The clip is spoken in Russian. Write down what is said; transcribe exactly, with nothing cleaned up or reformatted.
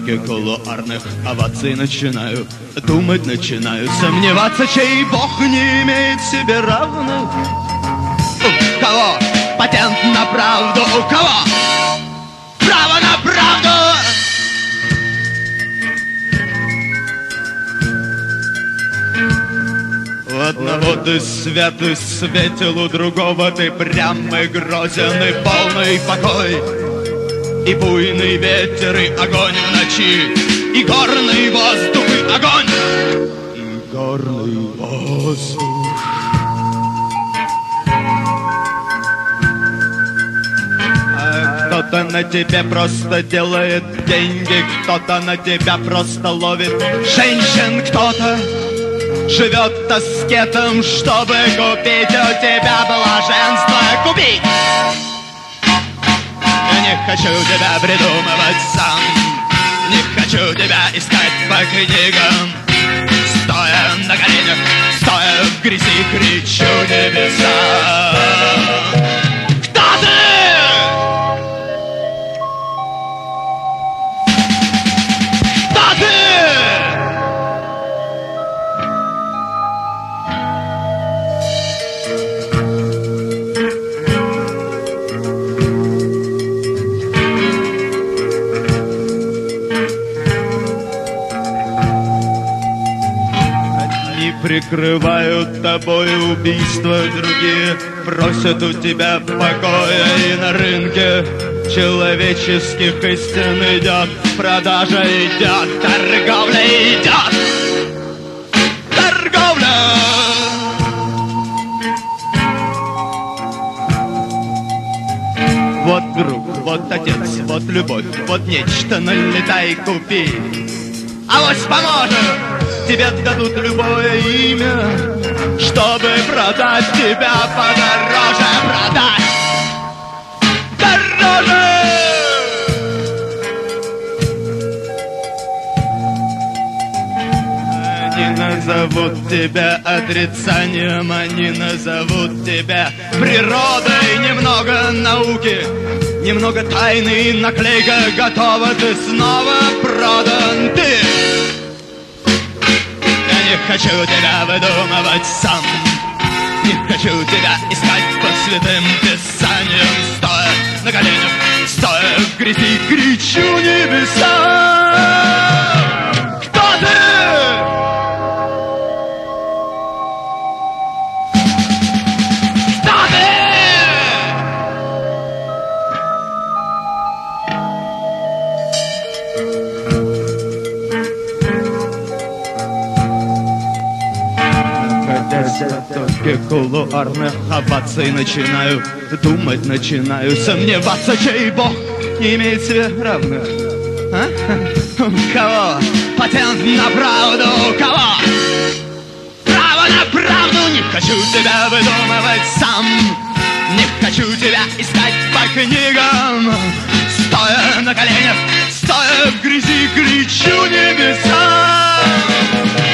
потоке кулуарных оваций начинаю думать, начинаю сомневаться, чей бог не имеет себе равных. У кого патент на правду, у кого право на правду? У одного ты свят и светил, у другого ты прямый, грозен и полный покой. И буйный ветер, и огонь в ночи, и горный воздух, и огонь, и горный воздух. А кто-то на тебе просто делает деньги, кто-то на тебя просто ловит женщин, кто-то живет аскетом, чтобы купить у тебя блаженство. Купить! Не хочу тебя придумывать сам, не хочу тебя искать по книгам. Стоя на коленях, стоя в грязи, кричу небесам. Кто ты? Кто ты? Прикрывают тобой убийства, другие просят у тебя покоя. И на рынке человеческих истин идет продажа, идет торговля, идет торговля. Вот друг, вот отец, вот любовь, вот нечто, налетай, купи. Авось поможет, тебе дадут любое имя, чтобы продать тебя подороже, продать дороже. Они назовут тебя отрицанием, они назовут тебя природой. Немного науки, немного тайны, наклейка готова, ты снова продан. Ты! Не хочу тебя выдумывать сам, не хочу тебя искать по святым писаниям. Стоя на коленях, стоя в грязи, кричу небесам. Кто ты? Кто ты? В потоке кулуарных оваций начинаю думать, начинаю сомневаться, чей бог не имеет себе равных. А? У кого патент на правду, у кого право на правду? Не хочу тебя выдумывать сам, не хочу тебя искать по книгам. Стоя на коленях, стоя в грязи, кричу небесам.